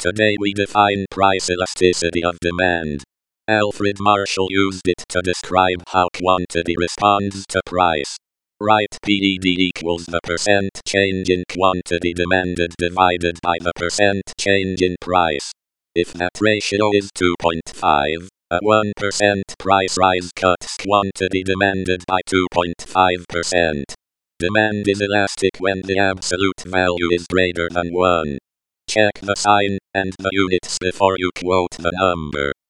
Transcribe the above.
Today we define price elasticity of demand. Alfred Marshall used it to describe how quantity responds to price. Write PED equals the percent change in quantity demanded divided by the percent change in price. If that ratio is 2.5, a 1% price rise cuts quantity demanded by 2.5%. Demand is elastic when the absolute value is greater than 1. Check the sign and the units before you quote the number.